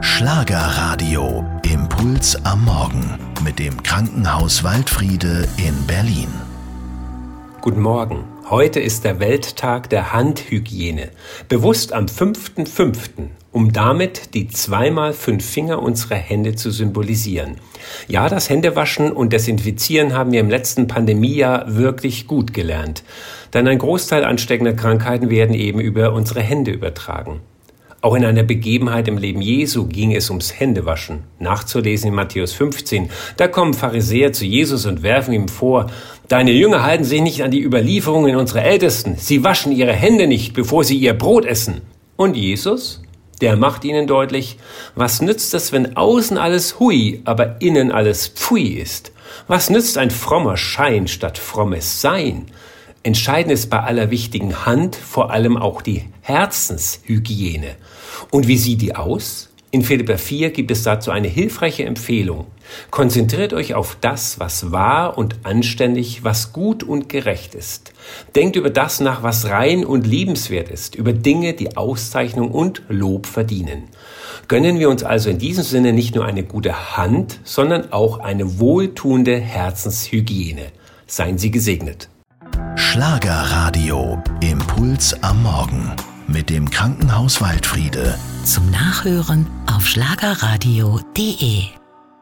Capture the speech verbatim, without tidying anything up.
Schlagerradio. Impuls am Morgen mit dem Krankenhaus Waldfriede in Berlin. Guten Morgen. Heute ist der Welttag der Handhygiene. Bewusst am fünften fünften, um damit die zweimal fünf Finger unserer Hände zu symbolisieren. Ja, das Händewaschen und Desinfizieren haben wir im letzten Pandemiejahr wirklich gut gelernt. Denn ein Großteil ansteckender Krankheiten werden eben über unsere Hände übertragen. Auch in einer Begebenheit im Leben Jesu ging es ums Händewaschen. Nachzulesen in Matthäus fünfzehn. Da kommen Pharisäer zu Jesus und werfen ihm vor: Deine Jünger halten sich nicht an die Überlieferungen unserer Ältesten. Sie waschen ihre Hände nicht, bevor sie ihr Brot essen. Und Jesus, der macht ihnen deutlich: Was nützt es, wenn außen alles hui, aber innen alles pfui ist? Was nützt ein frommer Schein statt frommes Sein? Entscheidend ist bei aller wichtigen Hand vor allem auch die Herzenshygiene. Und wie sieht die aus? In Philipper vier gibt es dazu eine hilfreiche Empfehlung. Konzentriert euch auf das, was wahr und anständig, was gut und gerecht ist. Denkt über das nach, was rein und liebenswert ist, über Dinge, die Auszeichnung und Lob verdienen. Gönnen wir uns also in diesem Sinne nicht nur eine gute Hand, sondern auch eine wohltuende Herzenshygiene. Seien Sie gesegnet. Schlagerradio. Impuls am Morgen mit dem Krankenhaus Waldfriede. Zum Nachhören auf schlagerradio punkt de.